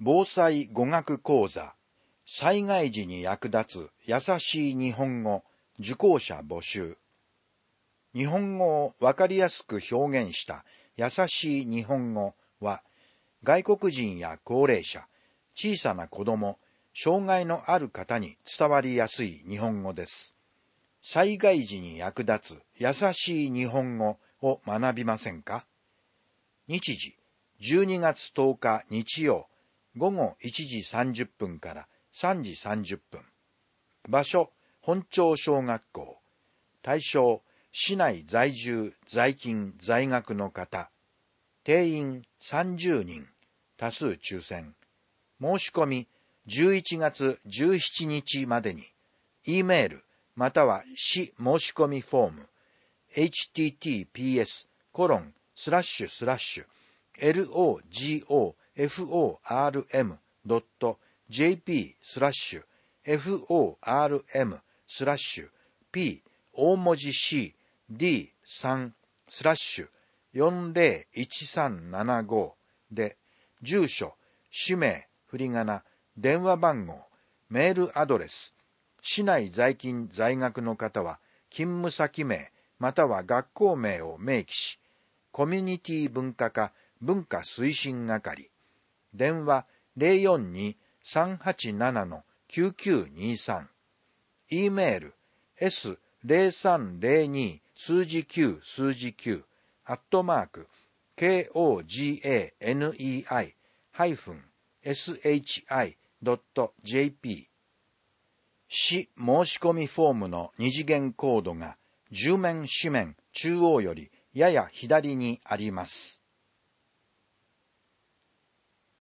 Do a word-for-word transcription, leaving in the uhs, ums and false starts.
防災語学講座、災害時に役立つ優しい日本語、受講者募集。日本語をわかりやすく表現した優しい日本語は、外国人や高齢者、小さな子供、障害のある方に伝わりやすい日本語です。災害時に役立つ優しい日本語を学びませんか？日時、じゅうにがつとおか日曜、午後いちじさんじゅっぷんからさんじさんじゅっぷん。場所、本町小学校。対象、市内在住、在勤、在学の方。定員さんじゅうにん。多数抽選。申し込み、じゅういちがつじゅうしちにちまでに、E メール、または市申し込みフォーム、エイチティーティーピーエスコロンスラッシュスラッシュ エルオージーオーエフオーアールエムドットジェーピー スラッシュ エフオーアールエム スラッシュ P 大文字 C ディーさん スラッシュよんゼロいちさんななごで住所、氏名、振り仮名、電話番号、メールアドレス、市内在勤在学の方は勤務先名または学校名を明記し、コミュニティ文化課文化推進係、電話 ゼロよんに さんはちなな きゅうきゅうにさん、E メール エスゼロさんゼロに 数字きゅう数字きゅうアットマーク ケーオージーエーエヌイーアイ ハイフン エスエイチアイ ドット ジェーピー 市申し込みフォームの二次元コードがじゅう面紙面中央よりやや左にあります。